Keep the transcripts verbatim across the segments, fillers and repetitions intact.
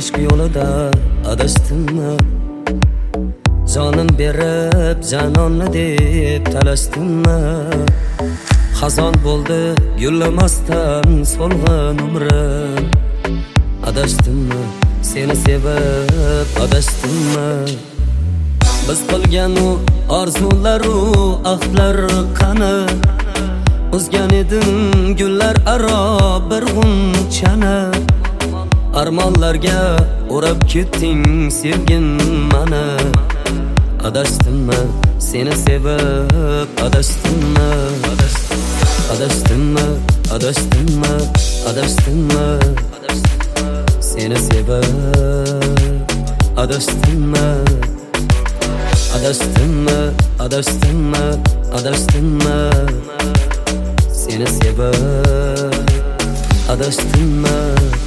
ishq yo'lida adashdimmi? Jonim berib janonni deb talashdimmi? Xazon bo'ldi gullamasdan solg'in umrim. Adashdimmi? Seni sevib adashdimmi? Biz qilgan u orzularu ahdlar qani? Uzgan edim gullar aro bir g'unchani. Armonlarga o'rab ketding sevgim mani. Adashdimmi? Seni sevib adashdimmi? Adashdimmi? Adashdimmi? Adashdimmi? Seni sevib adashdimmi? Adashdimmi? Adashdimmi? Adashdimmi? Seni sevib adashdimmi?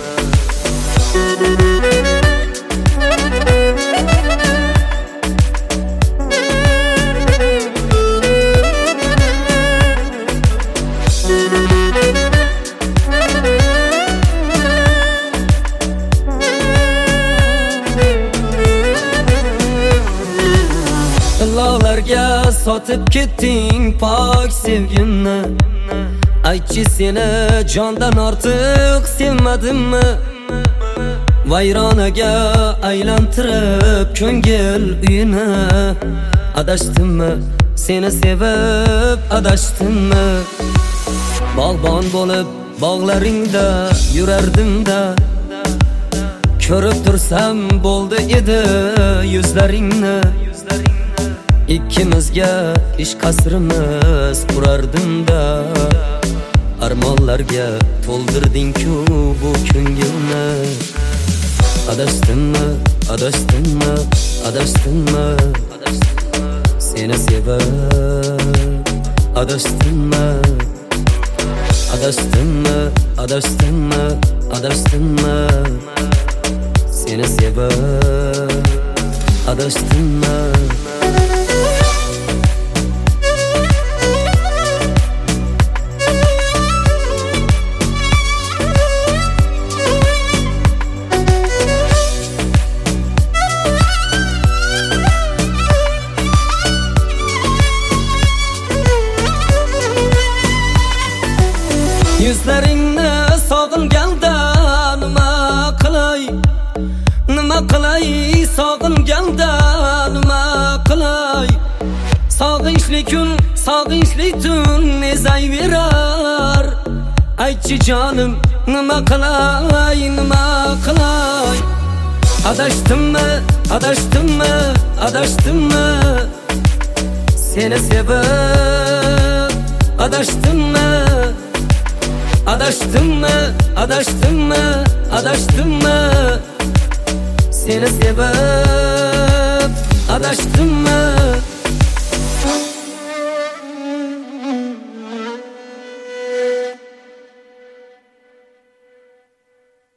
Dillorlarga sotib ketding pok sevgimni. Aytchi, seni jondan ortiq sevmadimmi? Vayronaga aylantirib ko'ngil uyini. Adashdimmi? Seni sevib adashdimmi? Bog'bon bo'lib bog'laringda yurardim-da, ko'rib tursam bo'ldi edi yuzlaringni. Ikkimizga ishq qasrimiz qurardim-da, armonlarga to'ldirding-ku bu ko'ngilni. Adashdimmi? Adashdimmi? Adashdimmi? Seni sevib adashdimmi? Adashdimmi? Adashdimmi? Adashdimmi? Seni sevib adashdimmi? Yuzlaringni sog'inganda nima qilay? Nima qilay? Sog'inganda nima qilay? Sog'inchli kun, sog'inchli tun ezayverar. Aytchi jonim, nima qilay? Nima qilay? Adashdimmi? Adashdimmi? Adashdimmi? Seni sevib adashdimmi? Adashdimmi? Adashdimmi? Adashdimmi? Seni sevib adashdimmi?